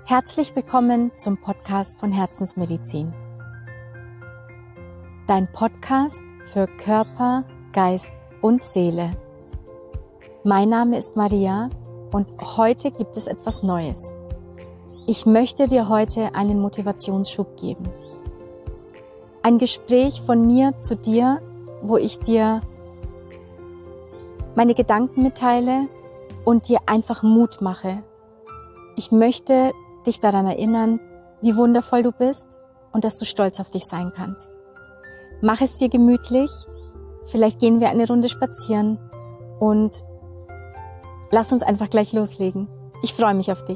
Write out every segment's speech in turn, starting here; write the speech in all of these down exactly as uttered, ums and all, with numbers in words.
Herzlich willkommen zum Podcast von Herzensmedizin. Dein Podcast für Körper, Geist und Seele. Mein Name ist Maria und heute gibt es etwas Neues. Ich möchte dir heute einen Motivationsschub geben. Ein Gespräch von mir zu dir, wo ich dir meine Gedanken mitteile und dir einfach Mut mache. Ich möchte dich daran erinnern, wie wundervoll du bist und dass du stolz auf dich sein kannst. Mach es dir gemütlich, vielleicht gehen wir eine Runde spazieren und lass uns einfach gleich loslegen. Ich freue mich auf dich.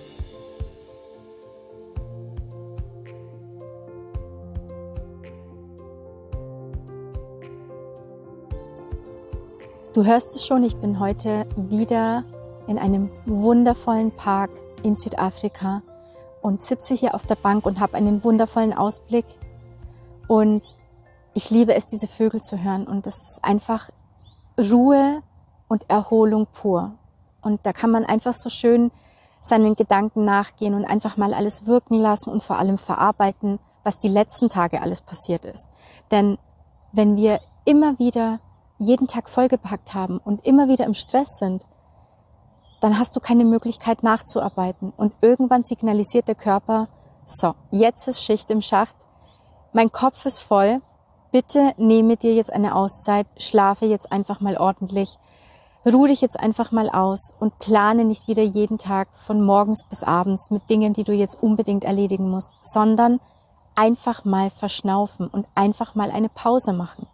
Du hörst es schon, ich bin heute wieder in einem wundervollen Park in Südafrika und sitze hier auf der Bank und habe einen wundervollen Ausblick. Und ich liebe es, diese Vögel zu hören. Und das ist einfach Ruhe und Erholung pur. Und da kann man einfach so schön seinen Gedanken nachgehen und einfach mal alles wirken lassen und vor allem verarbeiten, was die letzten Tage alles passiert ist. Denn wenn wir immer wieder jeden Tag vollgepackt haben und immer wieder im Stress sind, dann hast du keine Möglichkeit nachzuarbeiten. Und irgendwann signalisiert der Körper, so, jetzt ist Schicht im Schacht, mein Kopf ist voll, bitte nehme dir jetzt eine Auszeit, schlafe jetzt einfach mal ordentlich, ruh dich jetzt einfach mal aus und plane nicht wieder jeden Tag von morgens bis abends mit Dingen, die du jetzt unbedingt erledigen musst, sondern einfach mal verschnaufen und einfach mal eine Pause machen.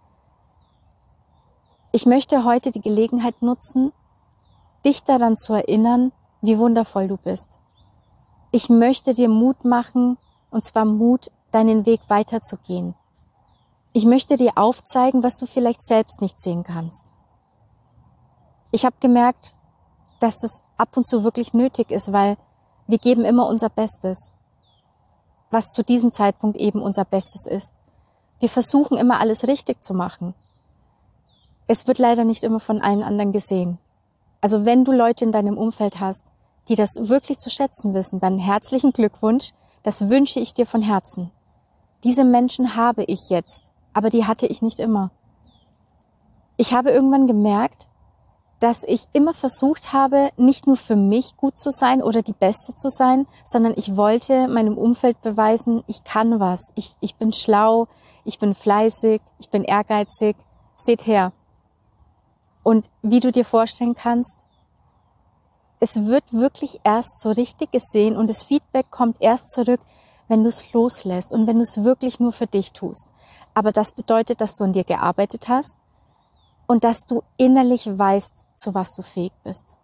Ich möchte heute die Gelegenheit nutzen, dich daran zu erinnern, wie wundervoll du bist. Ich möchte dir Mut machen, und zwar Mut, deinen Weg weiterzugehen. Ich möchte dir aufzeigen, was du vielleicht selbst nicht sehen kannst. Ich habe gemerkt, dass das ab und zu wirklich nötig ist, weil wir geben immer unser Bestes, was zu diesem Zeitpunkt eben unser Bestes ist. Wir versuchen immer alles richtig zu machen. Es wird leider nicht immer von allen anderen gesehen. Also wenn du Leute in deinem Umfeld hast, die das wirklich zu schätzen wissen, dann herzlichen Glückwunsch, das wünsche ich dir von Herzen. Diese Menschen habe ich jetzt, aber die hatte ich nicht immer. Ich habe irgendwann gemerkt, dass ich immer versucht habe, nicht nur für mich gut zu sein oder die Beste zu sein, sondern ich wollte meinem Umfeld beweisen, ich kann was, ich, ich bin schlau, ich bin fleißig, ich bin ehrgeizig, seht her. Und wie du dir vorstellen kannst, es wird wirklich erst so richtig gesehen und das Feedback kommt erst zurück, wenn du es loslässt und wenn du es wirklich nur für dich tust. Aber das bedeutet, dass du an dir gearbeitet hast und dass du innerlich weißt, zu was du fähig bist.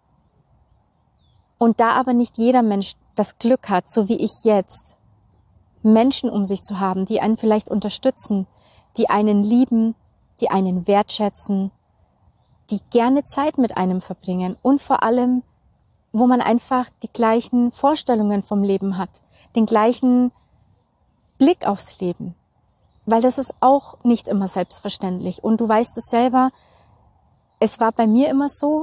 Und da aber nicht jeder Mensch das Glück hat, so wie ich jetzt, Menschen um sich zu haben, die einen vielleicht unterstützen, die einen lieben, die einen wertschätzen, die gerne Zeit mit einem verbringen und vor allem, wo man einfach die gleichen Vorstellungen vom Leben hat, den gleichen Blick aufs Leben. Weil das ist auch nicht immer selbstverständlich. Und du weißt es selber, es war bei mir immer so,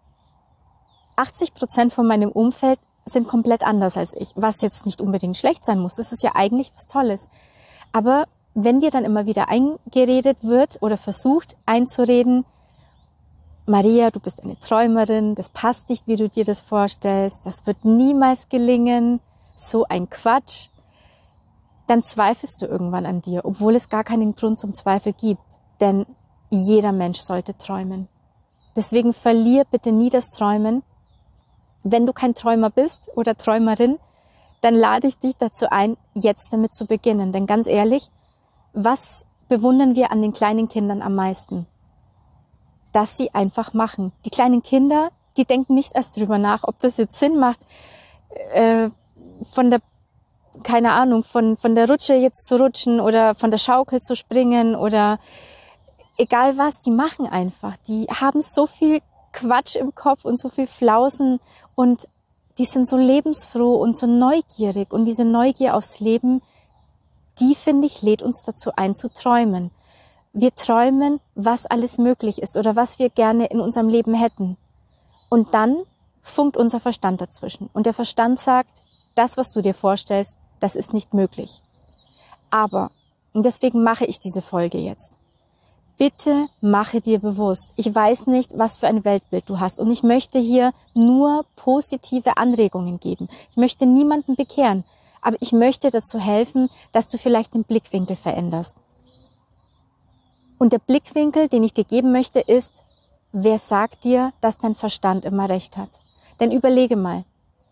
achtzig Prozent von meinem Umfeld sind komplett anders als ich, was jetzt nicht unbedingt schlecht sein muss. Das ist ja eigentlich was Tolles. Aber wenn dir dann immer wieder eingeredet wird oder versucht einzureden, Maria, du bist eine Träumerin, das passt nicht, wie du dir das vorstellst, das wird niemals gelingen, so ein Quatsch, dann zweifelst du irgendwann an dir, obwohl es gar keinen Grund zum Zweifel gibt, denn jeder Mensch sollte träumen. Deswegen verlier bitte nie das Träumen. Wenn du kein Träumer bist oder Träumerin, dann lade ich dich dazu ein, jetzt damit zu beginnen, denn ganz ehrlich, was bewundern wir an den kleinen Kindern am meisten? Dass sie einfach machen. Die kleinen Kinder, die denken nicht erst drüber nach, ob das jetzt Sinn macht, äh, von der, keine Ahnung, von, von der Rutsche jetzt zu rutschen oder von der Schaukel zu springen oder egal was, die machen einfach. Die haben so viel Quatsch im Kopf und so viel Flausen und die sind so lebensfroh und so neugierig und diese Neugier aufs Leben, die, finde ich, lädt uns dazu ein, zu träumen. Wir träumen, was alles möglich ist oder was wir gerne in unserem Leben hätten. Und dann funkt unser Verstand dazwischen. Und der Verstand sagt, das, was du dir vorstellst, das ist nicht möglich. Aber, und deswegen mache ich diese Folge jetzt, bitte mache dir bewusst, ich weiß nicht, was für ein Weltbild du hast und ich möchte hier nur positive Anregungen geben. Ich möchte niemanden bekehren, aber ich möchte dazu helfen, dass du vielleicht den Blickwinkel veränderst. Und der Blickwinkel, den ich dir geben möchte, ist, wer sagt dir, dass dein Verstand immer recht hat? Denn überlege mal,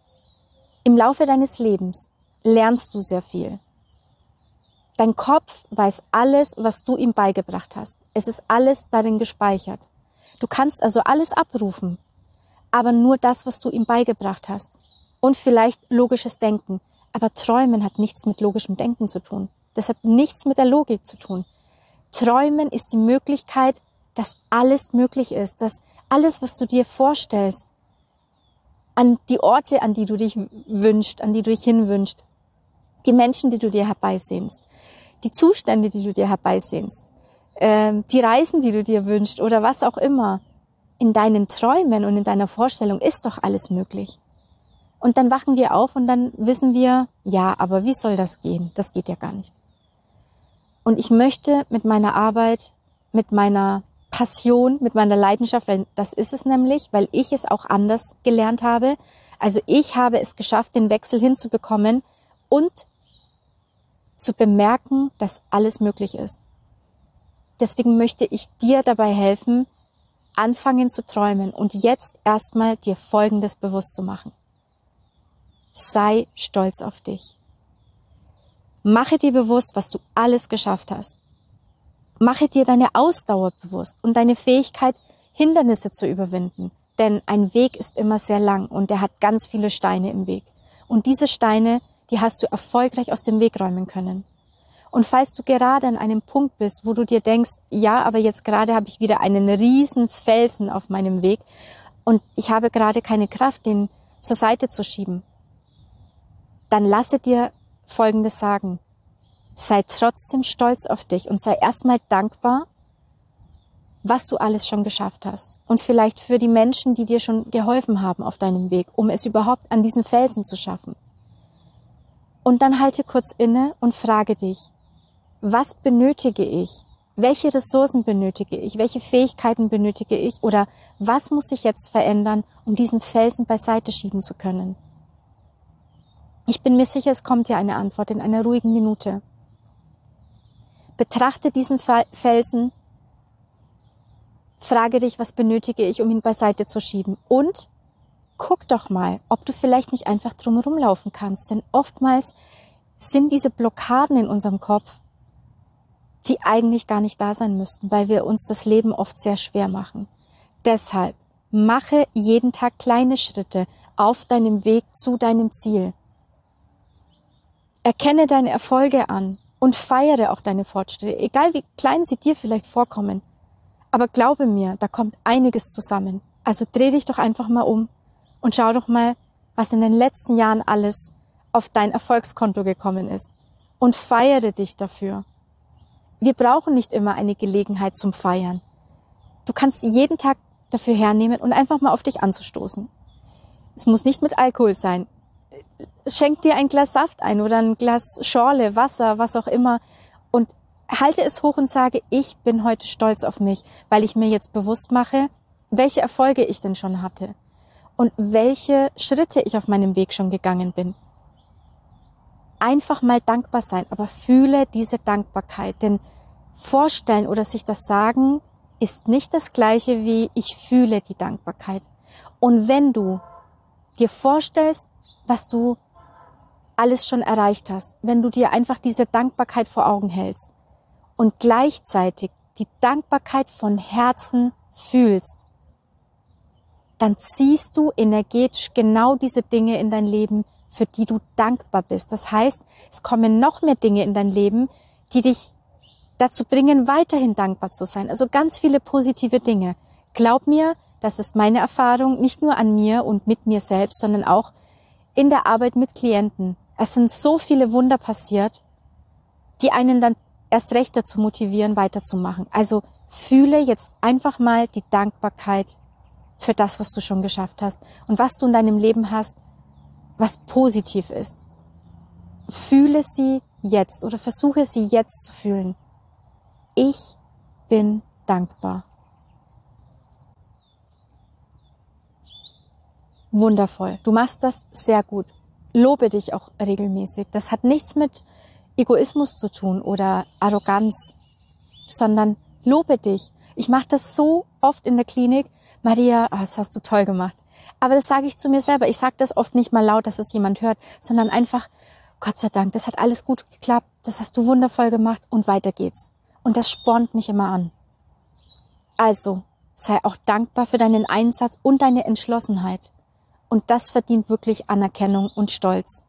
im Laufe deines Lebens lernst du sehr viel. Dein Kopf weiß alles, was du ihm beigebracht hast. Es ist alles darin gespeichert. Du kannst also alles abrufen, aber nur das, was du ihm beigebracht hast. Und vielleicht logisches Denken. Aber Träumen hat nichts mit logischem Denken zu tun. Das hat nichts mit der Logik zu tun. Träumen ist die Möglichkeit, dass alles möglich ist, dass alles, was du dir vorstellst, an die Orte, an die du dich wünschst, an die du dich hinwünschst, die Menschen, die du dir herbeisehnst, die Zustände, die du dir herbeisehnst, äh, die Reisen, die du dir wünschst oder was auch immer. In deinen Träumen und in deiner Vorstellung ist doch alles möglich. Und dann wachen wir auf und dann wissen wir, ja, aber wie soll das gehen? Das geht ja gar nicht. Und ich möchte mit meiner Arbeit, mit meiner Passion, mit meiner Leidenschaft, weil das ist es nämlich, weil ich es auch anders gelernt habe. Also ich habe es geschafft, den Wechsel hinzubekommen und zu bemerken, dass alles möglich ist. Deswegen möchte ich dir dabei helfen, anfangen zu träumen und jetzt erstmal dir Folgendes bewusst zu machen. Sei stolz auf dich. Mache dir bewusst, was du alles geschafft hast. Mache dir deine Ausdauer bewusst und deine Fähigkeit, Hindernisse zu überwinden. Denn ein Weg ist immer sehr lang und der hat ganz viele Steine im Weg. Und diese Steine, die hast du erfolgreich aus dem Weg räumen können. Und falls du gerade an einem Punkt bist, wo du dir denkst, ja, aber jetzt gerade habe ich wieder einen riesen Felsen auf meinem Weg und ich habe gerade keine Kraft, den zur Seite zu schieben, dann lasse dir Folgendes sagen. Sei trotzdem stolz auf dich und sei erstmal dankbar, was du alles schon geschafft hast. Und vielleicht für die Menschen, die dir schon geholfen haben auf deinem Weg, um es überhaupt an diesen Felsen zu schaffen. Und dann halte kurz inne und frage dich, was benötige ich? Welche Ressourcen benötige ich? Welche Fähigkeiten benötige ich? Oder was muss ich jetzt verändern, um diesen Felsen beiseite schieben zu können? Ich bin mir sicher, es kommt dir eine Antwort in einer ruhigen Minute. Betrachte diesen Felsen, frage dich, was benötige ich, um ihn beiseite zu schieben? Und guck doch mal, ob du vielleicht nicht einfach drumherum laufen kannst. Denn oftmals sind diese Blockaden in unserem Kopf, die eigentlich gar nicht da sein müssten, weil wir uns das Leben oft sehr schwer machen. Deshalb mache jeden Tag kleine Schritte auf deinem Weg zu deinem Ziel. Erkenne deine Erfolge an und feiere auch deine Fortschritte, egal wie klein sie dir vielleicht vorkommen. Aber glaube mir, da kommt einiges zusammen. Also dreh dich doch einfach mal um und schau doch mal, was in den letzten Jahren alles auf dein Erfolgskonto gekommen ist. Und feiere dich dafür. Wir brauchen nicht immer eine Gelegenheit zum Feiern. Du kannst jeden Tag dafür hernehmen und einfach mal auf dich anzustoßen. Es muss nicht mit Alkohol sein. Schenk dir ein Glas Saft ein oder ein Glas Schorle, Wasser, was auch immer und halte es hoch und sage, ich bin heute stolz auf mich, weil ich mir jetzt bewusst mache, welche Erfolge ich denn schon hatte und welche Schritte ich auf meinem Weg schon gegangen bin. Einfach mal dankbar sein, aber fühle diese Dankbarkeit, denn vorstellen oder sich das sagen ist nicht das Gleiche wie ich fühle die Dankbarkeit. Und wenn du dir vorstellst, was du alles schon erreicht hast, wenn du dir einfach diese Dankbarkeit vor Augen hältst und gleichzeitig die Dankbarkeit von Herzen fühlst, dann ziehst du energetisch genau diese Dinge in dein Leben, für die du dankbar bist. Das heißt, es kommen noch mehr Dinge in dein Leben, die dich dazu bringen, weiterhin dankbar zu sein. Also ganz viele positive Dinge. Glaub mir, das ist meine Erfahrung, nicht nur an mir und mit mir selbst, sondern auch in der Arbeit mit Klienten. Es sind so viele Wunder passiert, die einen dann erst recht dazu motivieren, weiterzumachen. Also fühle jetzt einfach mal die Dankbarkeit für das, was du schon geschafft hast und was du in deinem Leben hast, was positiv ist. Fühle sie jetzt oder versuche sie jetzt zu fühlen. Ich bin dankbar. Wundervoll. Du machst das sehr gut. Lobe dich auch regelmäßig. Das hat nichts mit Egoismus zu tun oder Arroganz, sondern lobe dich. Ich mache das so oft in der Klinik. Maria, oh, das hast du toll gemacht. Aber das sage ich zu mir selber. Ich sage das oft nicht mal laut, dass es jemand hört, sondern einfach, Gott sei Dank, das hat alles gut geklappt. Das hast du wundervoll gemacht und weiter geht's. Und das spornt mich immer an. Also, sei auch dankbar für deinen Einsatz und deine Entschlossenheit. Und das verdient wirklich Anerkennung und Stolz.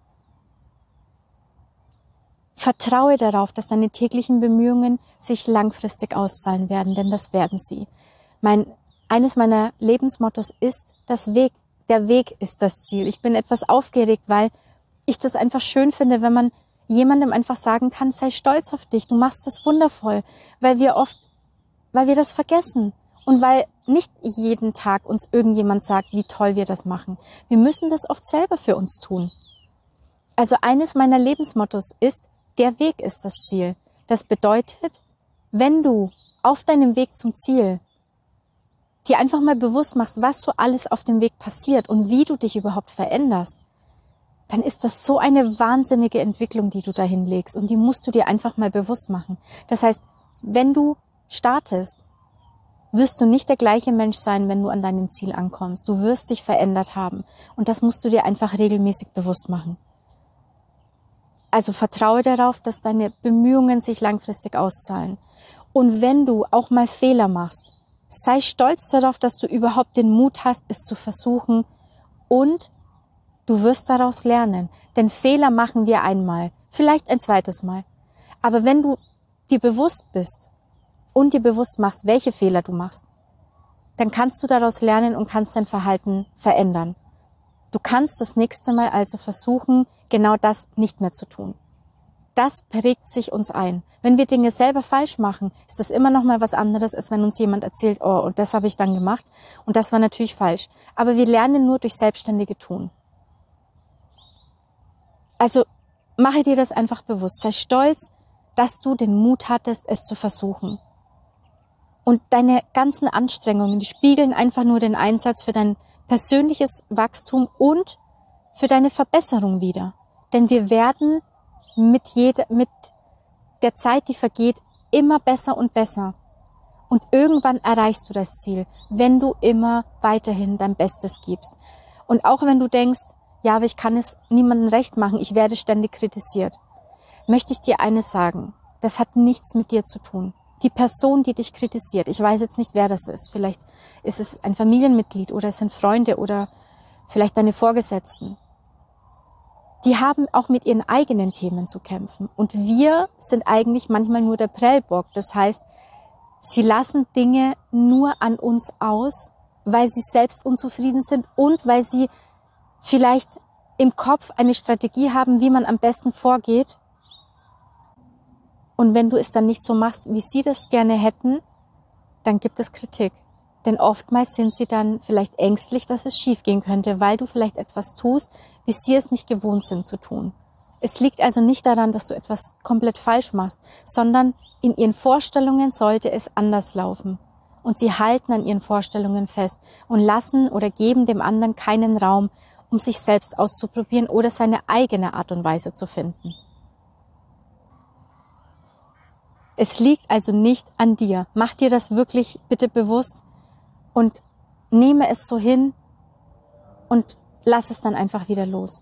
Vertraue darauf, dass deine täglichen Bemühungen sich langfristig auszahlen werden, denn das werden sie. Mein, eines meiner Lebensmottos ist, das Weg, der Weg ist das Ziel. Ich bin etwas aufgeregt, weil ich das einfach schön finde, wenn man jemandem einfach sagen kann, sei stolz auf dich, du machst das wundervoll, weil wir oft, weil wir das vergessen. Und weil nicht jeden Tag uns irgendjemand sagt, wie toll wir das machen. Wir müssen das oft selber für uns tun. Also eines meiner Lebensmottos ist, der Weg ist das Ziel. Das bedeutet, wenn du auf deinem Weg zum Ziel dir einfach mal bewusst machst, was so alles auf dem Weg passiert und wie du dich überhaupt veränderst, dann ist das so eine wahnsinnige Entwicklung, die du da hinlegst. Und die musst du dir einfach mal bewusst machen. Das heißt, wenn du startest, wirst du nicht der gleiche Mensch sein, wenn du an deinem Ziel ankommst. Du wirst dich verändert haben. Und das musst du dir einfach regelmäßig bewusst machen. Also vertraue darauf, dass deine Bemühungen sich langfristig auszahlen. Und wenn du auch mal Fehler machst, sei stolz darauf, dass du überhaupt den Mut hast, es zu versuchen. Und du wirst daraus lernen. Denn Fehler machen wir einmal, vielleicht ein zweites Mal. Aber wenn du dir bewusst bist, und dir bewusst machst, welche Fehler du machst, dann kannst du daraus lernen und kannst dein Verhalten verändern. Du kannst das nächste Mal also versuchen, genau das nicht mehr zu tun. Das prägt sich uns ein. Wenn wir Dinge selber falsch machen, ist das immer noch mal was anderes, als wenn uns jemand erzählt, oh, und das habe ich dann gemacht und das war natürlich falsch. Aber wir lernen nur durch selbstständige Tun. Also mache dir das einfach bewusst. Sei stolz, dass du den Mut hattest, es zu versuchen. Und deine ganzen Anstrengungen, die spiegeln einfach nur den Einsatz für dein persönliches Wachstum und für deine Verbesserung wider. Denn wir werden mit jeder, mit der Zeit, die vergeht, immer besser und besser. Und irgendwann erreichst du das Ziel, wenn du immer weiterhin dein Bestes gibst. Und auch wenn du denkst, ja, aber ich kann es niemandem recht machen, ich werde ständig kritisiert, möchte ich dir eines sagen. Das hat nichts mit dir zu tun. Die Person, die dich kritisiert, ich weiß jetzt nicht, wer das ist. Vielleicht ist es ein Familienmitglied oder es sind Freunde oder vielleicht deine Vorgesetzten. Die haben auch mit ihren eigenen Themen zu kämpfen. Und wir sind eigentlich manchmal nur der Prellbock. Das heißt, sie lassen Dinge nur an uns aus, weil sie selbst unzufrieden sind und weil sie vielleicht im Kopf eine Strategie haben, wie man am besten vorgeht. Und wenn du es dann nicht so machst, wie sie das gerne hätten, dann gibt es Kritik. Denn oftmals sind sie dann vielleicht ängstlich, dass es schiefgehen könnte, weil du vielleicht etwas tust, wie sie es nicht gewohnt sind zu tun. Es liegt also nicht daran, dass du etwas komplett falsch machst, sondern in ihren Vorstellungen sollte es anders laufen. Und sie halten an ihren Vorstellungen fest und lassen oder geben dem anderen keinen Raum, um sich selbst auszuprobieren oder seine eigene Art und Weise zu finden. Es liegt also nicht an dir. Mach dir das wirklich bitte bewusst und nehme es so hin und lass es dann einfach wieder los.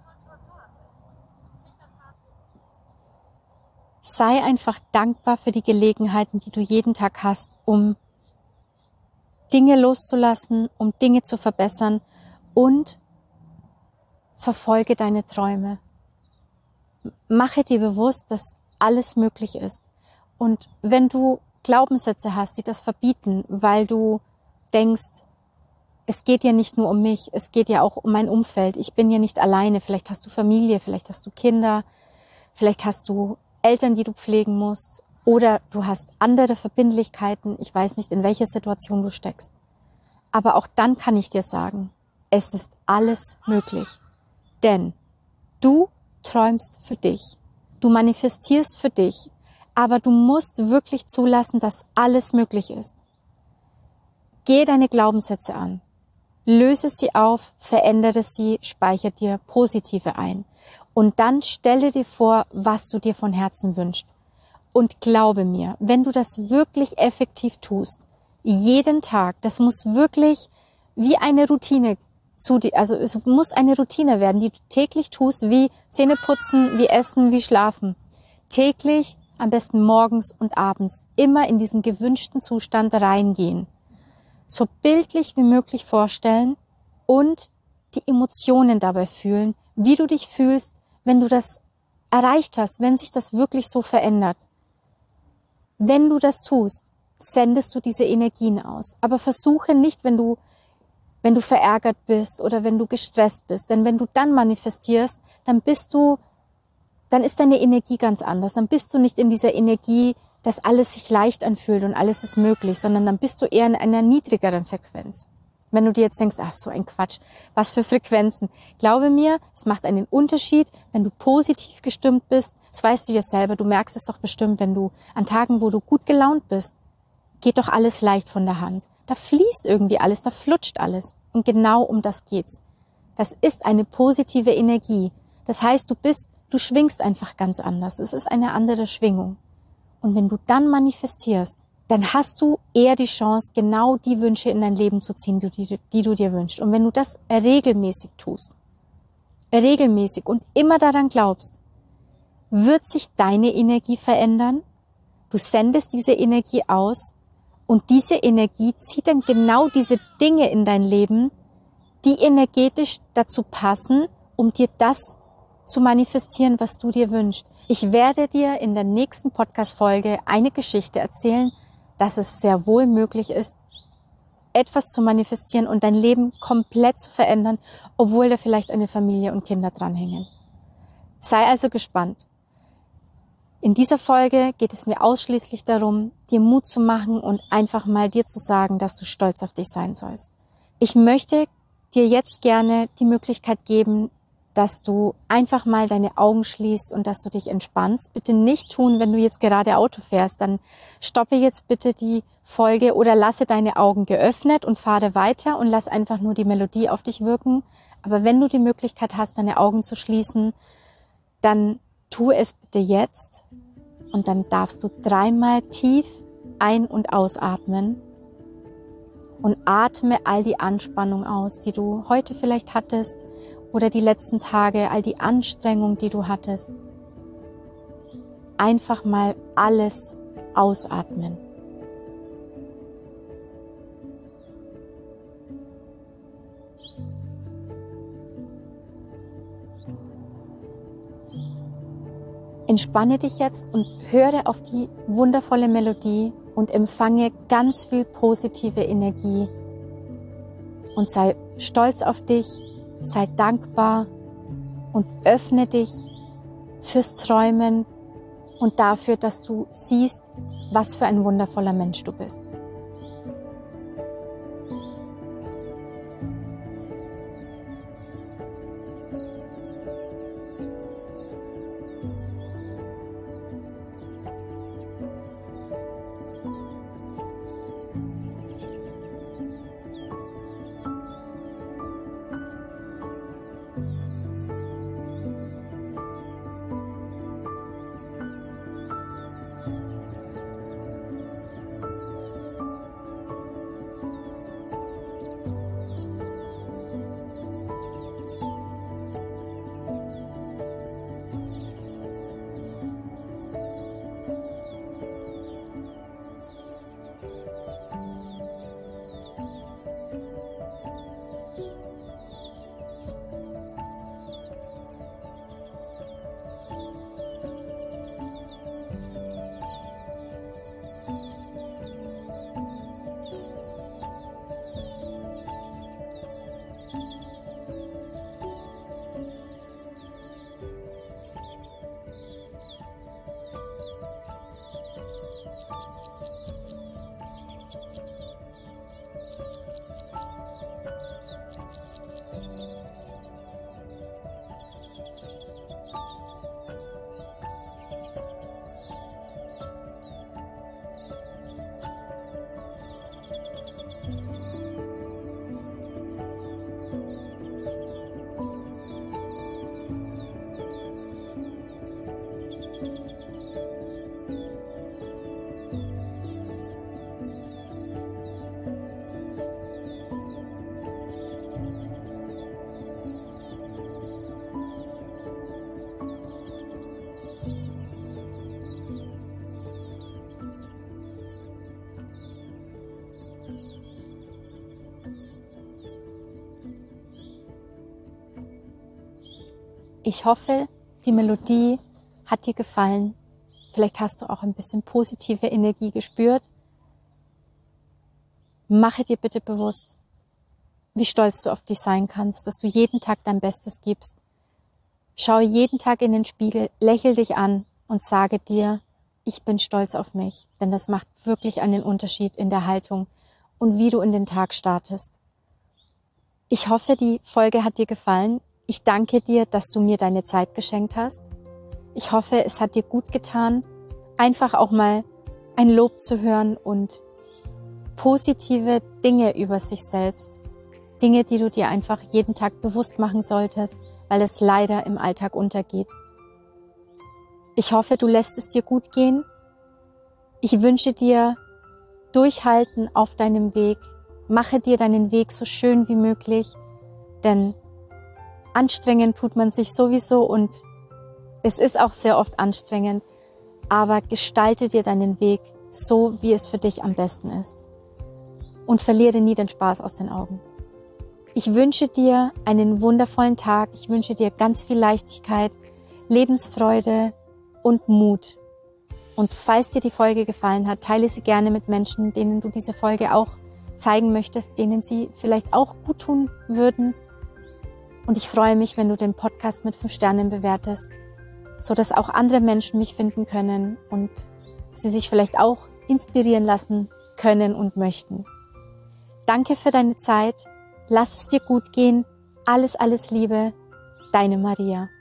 Sei einfach dankbar für die Gelegenheiten, die du jeden Tag hast, um Dinge loszulassen, um Dinge zu verbessern und verfolge deine Träume. Mache dir bewusst, dass alles möglich ist. Und wenn du Glaubenssätze hast, die das verbieten, weil du denkst, es geht ja nicht nur um mich, es geht ja auch um mein Umfeld, ich bin ja nicht alleine, vielleicht hast du Familie, vielleicht hast du Kinder, vielleicht hast du Eltern, die du pflegen musst oder du hast andere Verbindlichkeiten, ich weiß nicht, in welcher Situation du steckst. Aber auch dann kann ich dir sagen, es ist alles möglich. Denn du träumst für dich, du manifestierst für dich, aber du musst wirklich zulassen, dass alles möglich ist. Geh deine Glaubenssätze an, löse sie auf, verändere sie, speichere dir positive ein und dann stelle dir vor, was du dir von Herzen wünschst. Und glaube mir, wenn du das wirklich effektiv tust, jeden Tag, das muss wirklich wie eine Routine zu dir, also es muss eine Routine werden, die du täglich tust, wie Zähne putzen, wie Essen, wie Schlafen. Täglich, am besten morgens und abends, immer in diesen gewünschten Zustand reingehen. So bildlich wie möglich vorstellen und die Emotionen dabei fühlen, wie du dich fühlst, wenn du das erreicht hast, wenn sich das wirklich so verändert. Wenn du das tust, sendest du diese Energien aus. Aber versuche nicht, wenn du, wenn du verärgert bist oder wenn du gestresst bist. Denn wenn du dann manifestierst, dann bist du, dann ist deine Energie ganz anders. Dann bist du nicht in dieser Energie, dass alles sich leicht anfühlt und alles ist möglich, sondern dann bist du eher in einer niedrigeren Frequenz. Wenn du dir jetzt denkst, ach so ein Quatsch, was für Frequenzen. Glaube mir, es macht einen Unterschied, wenn du positiv gestimmt bist. Das weißt du ja selber, du merkst es doch bestimmt, wenn du an Tagen, wo du gut gelaunt bist, geht doch alles leicht von der Hand. Da fließt irgendwie alles, da flutscht alles. Und genau um das geht's. Das ist eine positive Energie. Das heißt, du bist, du schwingst einfach ganz anders. Es ist eine andere Schwingung. Und wenn du dann manifestierst, dann hast du eher die Chance, genau die Wünsche in dein Leben zu ziehen, die, die, die du dir wünschst. Und wenn du das regelmäßig tust, regelmäßig und immer daran glaubst, wird sich deine Energie verändern. Du sendest diese Energie aus und diese Energie zieht dann genau diese Dinge in dein Leben, die energetisch dazu passen, um dir das zu manifestieren, was du dir wünschst. Ich werde dir in der nächsten Podcast-Folge eine Geschichte erzählen, dass es sehr wohl möglich ist, etwas zu manifestieren und dein Leben komplett zu verändern, obwohl da vielleicht eine Familie und Kinder dranhängen. Sei also gespannt. In dieser Folge geht es mir ausschließlich darum, dir Mut zu machen und einfach mal dir zu sagen, dass du stolz auf dich sein sollst. Ich möchte dir jetzt gerne die Möglichkeit geben, dass du einfach mal deine Augen schließt und dass du dich entspannst. Bitte nicht tun, wenn du jetzt gerade Auto fährst, dann stoppe jetzt bitte die Folge oder lasse deine Augen geöffnet und fahre weiter und lass einfach nur die Melodie auf dich wirken. Aber wenn du die Möglichkeit hast, deine Augen zu schließen, dann tu es bitte jetzt und dann darfst du dreimal tief ein- und ausatmen und atme all die Anspannung aus, die du heute vielleicht hattest oder die letzten Tage, all die Anstrengung, die du hattest. Einfach mal alles ausatmen. Entspanne dich jetzt und höre auf die wundervolle Melodie und empfange ganz viel positive Energie und sei stolz auf dich, sei dankbar und öffne dich fürs Träumen und dafür, dass du siehst, was für ein wundervoller Mensch du bist. Ich hoffe, die Melodie hat dir gefallen. Vielleicht hast du auch ein bisschen positive Energie gespürt. Mache dir bitte bewusst, wie stolz du auf dich sein kannst, dass du jeden Tag dein Bestes gibst. Schaue jeden Tag in den Spiegel, lächel dich an und sage dir, ich bin stolz auf mich, denn das macht wirklich einen Unterschied in der Haltung und wie du in den Tag startest. Ich hoffe, die Folge hat dir gefallen. Ich danke dir, dass du mir deine Zeit geschenkt hast. Ich hoffe, es hat dir gut getan, einfach auch mal ein Lob zu hören und positive Dinge über sich selbst. Dinge, die du dir einfach jeden Tag bewusst machen solltest, weil es leider im Alltag untergeht. Ich hoffe, du lässt es dir gut gehen. Ich wünsche dir Durchhalten auf deinem Weg. Mache dir deinen Weg so schön wie möglich, denn anstrengen tut man sich sowieso und es ist auch sehr oft anstrengend, aber gestalte dir deinen Weg so, wie es für dich am besten ist. Und verliere nie den Spaß aus den Augen. Ich wünsche dir einen wundervollen Tag. Ich wünsche dir ganz viel Leichtigkeit, Lebensfreude und Mut. Und falls dir die Folge gefallen hat, teile sie gerne mit Menschen, denen du diese Folge auch zeigen möchtest, denen sie vielleicht auch gut tun würden. Und ich freue mich, wenn du den Podcast mit fünf Sternen bewertest, so dass auch andere Menschen mich finden können und sie sich vielleicht auch inspirieren lassen können und möchten. Danke für deine Zeit. Lass es dir gut gehen. Alles, alles Liebe. Deine Maria.